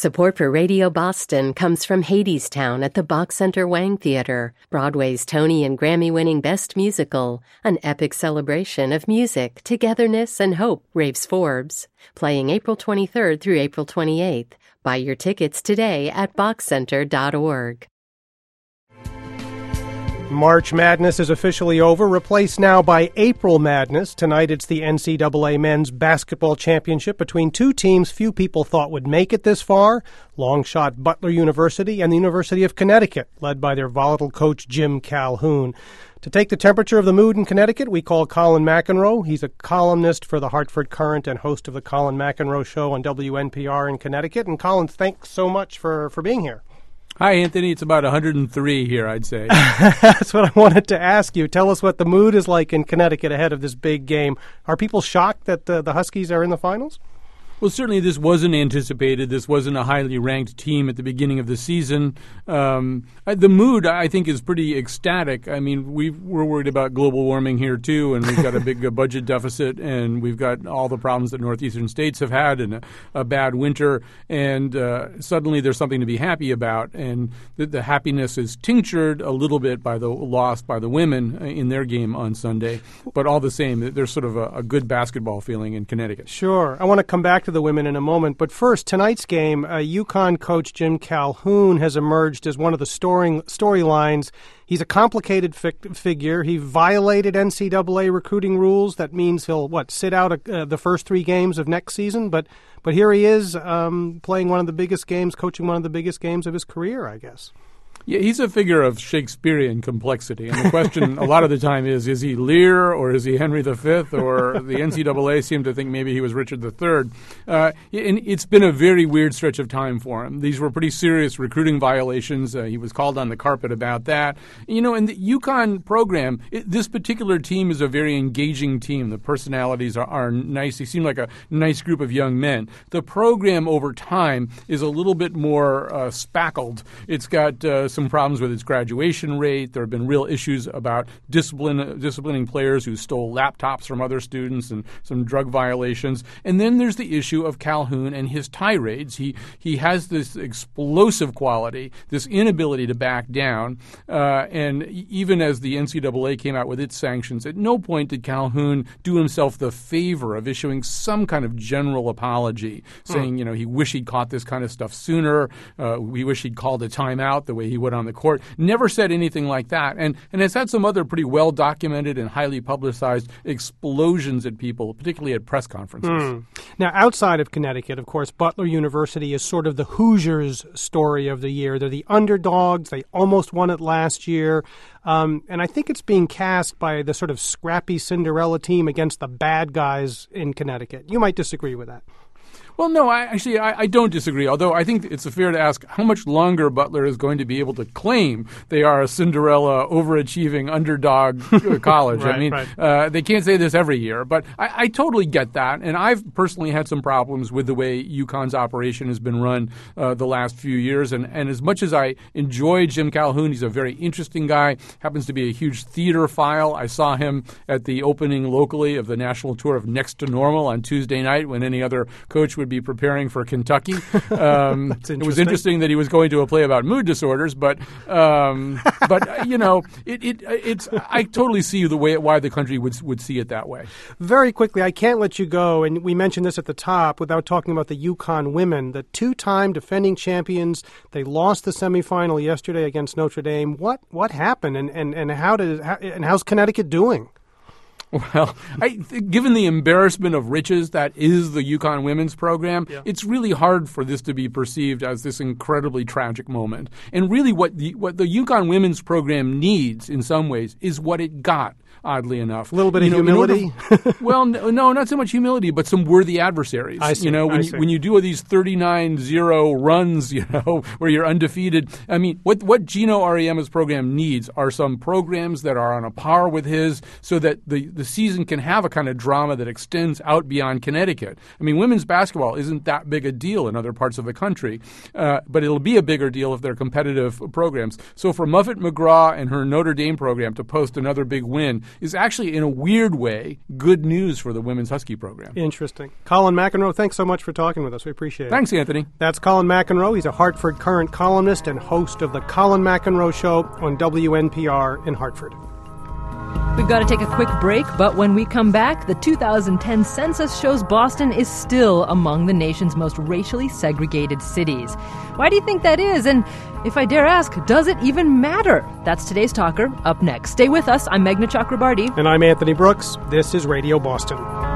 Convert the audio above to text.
Support for Radio Boston comes from Hadestown at the Bach Center Wang Theater, Broadway's Tony and Grammy-winning Best Musical, an epic celebration of music, togetherness, and hope, raves Forbes. Playing April 23rd through April 28th. Buy your tickets today at bachcenter.org. March Madness is officially over, replaced now by April Madness. Tonight it's the NCAA Men's Basketball Championship between two teams few people thought would make it this far, long shot Butler University and the University of Connecticut, led by their volatile coach Jim Calhoun. To take the temperature of the mood in Connecticut, we call Colin McEnroe. He's a columnist for the Hartford Courant and host of the Colin McEnroe Show on WNPR in Connecticut. And Colin, thanks so much for being here. Hi, Anthony. It's about 103 here, I'd say. That's what I wanted to ask you. Tell us what the mood is like in Connecticut ahead of this big game. Are people shocked that the Huskies are in the finals? Well, certainly this wasn't anticipated. This wasn't a highly ranked team at the beginning of the season. The mood, I think, is pretty ecstatic. I mean, we're worried about global warming here, too, and we've got a big budget deficit, and we've got all the problems that northeastern states have had and a bad winter, and suddenly there's something to be happy about, and the happiness is tinctured a little bit by the loss by the women in their game on Sunday. But all the same, there's sort of a good basketball feeling in Connecticut. Sure. I want to come back to the women in a moment. But first, tonight's game, UConn coach Jim Calhoun has emerged as one of the storylines. He's a complicated figure. He violated NCAA recruiting rules. That means he'll, sit out the first three games of next season? But here he is playing one of the biggest games, coaching one of the biggest games of his career, I guess. Yeah, he's a figure of Shakespearean complexity. And the question a lot of the time is he Lear or is he Henry V? Or the NCAA seemed to think maybe he was Richard III. And it's been a very weird stretch of time for him. These were pretty serious recruiting violations. He was called on the carpet about that. In the UConn program, this particular team is a very engaging team. The personalities are nice. They seem like a nice group of young men. The program over time is a little bit more spackled. It's got some problems with its graduation rate. There have been real issues about disciplining players who stole laptops from other students and some drug violations. And then there's the issue of Calhoun and his tirades. He has this explosive quality, this inability to back down. And even as the NCAA came out with its sanctions, at no point did Calhoun do himself the favor of issuing some kind of general apology, saying, he wished he'd caught this kind of stuff sooner. We wish he'd called a timeout the way he would on the court. Never said anything like that. And it's had some other pretty well-documented and highly publicized explosions at people, particularly at press conferences. Now, outside of Connecticut, of course, Butler University is sort of the Hoosiers story of the year. They're the underdogs. They almost won it last year. And I think it's being cast by the sort of scrappy Cinderella team against the bad guys in Connecticut. You might disagree with that. Well, no, I don't disagree, although I think it's fair to ask how much longer Butler is going to be able to claim they are a Cinderella, overachieving underdog college. Right. They can't say this every year, but I totally get that, and I've personally had some problems with the way UConn's operation has been run the last few years, and as much as I enjoy Jim Calhoun, he's a very interesting guy, happens to be a huge theater file. I saw him at the opening locally of the national tour of Next to Normal on Tuesday night when any other coach would be preparing for Kentucky. It was interesting that he was going to a play about mood disorders, but it's I totally see why the country would see it that way. Very quickly, I can't let you go, and we mentioned this at the top without talking about the UConn women, the two-time defending champions. They lost the semifinal yesterday against Notre Dame. What happened, and how's Connecticut doing? Well, given the embarrassment of riches that is the UConn women's program, It's really hard for this to be perceived as this incredibly tragic moment. And really what the UConn women's program needs in some ways is what it got. Oddly enough, a little bit of humility. Well, no, not so much humility, but some worthy adversaries. I see. When you do these 39-0 runs, where you're undefeated. I mean, what Gino Auriemma's program needs are some programs that are on a par with his, so that the the season can have a kind of drama that extends out beyond Connecticut. I mean, women's basketball isn't that big a deal in other parts of the country, but it'll be a bigger deal if they're competitive programs. So for Muffet McGraw and her Notre Dame program to post another big win is actually, in a weird way, good news for the women's Husky program. Interesting. Colin McEnroe, thanks so much for talking with us. We appreciate it. Thanks, Anthony. That's Colin McEnroe. He's a Hartford Courant columnist and host of the Colin McEnroe Show on WNPR in Hartford. We've got to take a quick break, but when we come back, the 2010 census shows Boston is still among the nation's most racially segregated cities. Why do you think that is? And if I dare ask, does it even matter? That's today's talker, up next. Stay with us. I'm Meghna Chakrabarti. And I'm Anthony Brooks. This is Radio Boston.